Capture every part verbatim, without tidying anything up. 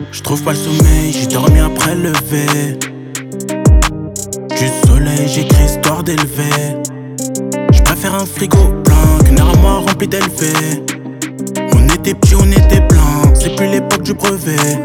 Je trouve pas le sommeil, j'ai dormi après le lever. Du soleil, j'écris histoire d'élever. Je préfère un frigo plein qu'une armoire remplie d'élevés. On était petits, on était plein, c'est plus l'époque du brevet.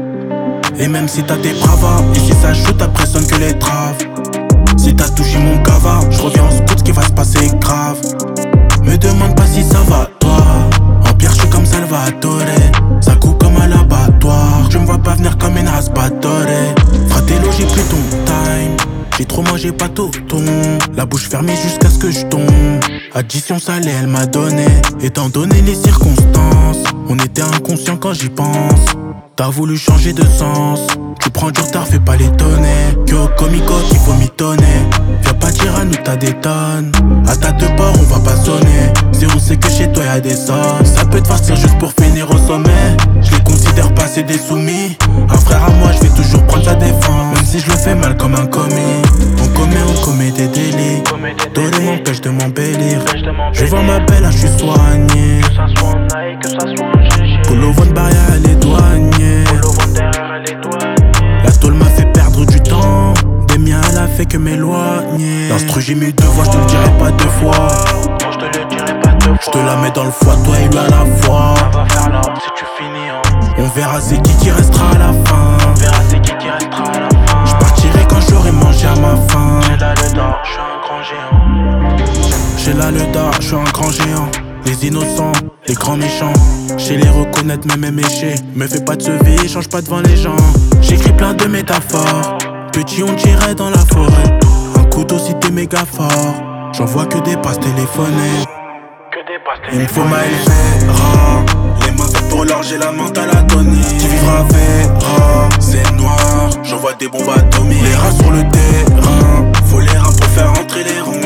Et même si t'as des bravas, ici ça joue, t'impressionne que les traves. Si t'as touché mon cava, je reviens en scout, ce qui va se passer grave. Me demande pas si ça va toi. En pierre je suis comme Salvatore, ça coupe comme un abattoir. Je me vois pas venir comme une raspadore. Fratello j'ai plus ton time, j'ai trop mangé pas tout ton. La bouche fermée jusqu'à ce que je tombe. Addition salée elle m'a donné, étant donné les circonstances. On était inconscient quand j'y pense. T'as voulu changer de sens, tu prends du retard, fais pas l'étonner. Que au comico qu'il faut mitonner. Viens pas dire à nous t'as des tonnes. À ta deux bords on va pas sonner. Si on sait que chez toi y'a des sommes, ça peut te farcir juste pour finir au sommet. Je les considère pas c'est des soumis. Un frère à moi je vais toujours prendre sa défense. Même si je le fais mal comme un commis. On commet, on commet des délits. Donner m'empêche de m'embellir. Je vois ma belle, là je suis soigné. Que ça soit en aïe, que ça soit en G G. Polo Von barrière elle est douanier. Polo Von derrière elle est douanier. La tôle m'a fait perdre du temps. Des miens elle a fait que m'éloigner. L'instru j'ai mis deux voix, je te le dirai pas deux fois. Non je te le dirai pas deux fois. Je te la mets dans le foie, toi et lui à la fois. On va faire la si tu finis hein. On verra c'est qui qui restera à la fin. On verra c'est qui qui restera à la fin. Je partirai quand j'aurai mangé à ma faim. J'ai là le dard, je suis un grand géant. J'ai là le dard, je suis un grand géant. Les innocents, les grands méchants. J'sais les reconnaître même mes méchés. Me fais pas de ce vie, change pas devant les gens. J'écris plein de métaphores. Petit on dirait dans la forêt. Un couteau si t'es méga fort. J'en vois que des passes téléphonées. Que des passes Il me faut ma Elvera. Les mains faites pour l'or, j'ai la mentale atonie. Qui vivra verra, c'est noir. J'envoie des bombes atomiques. Les rats sur le terrain, faut les reins pour faire entrer les ronds.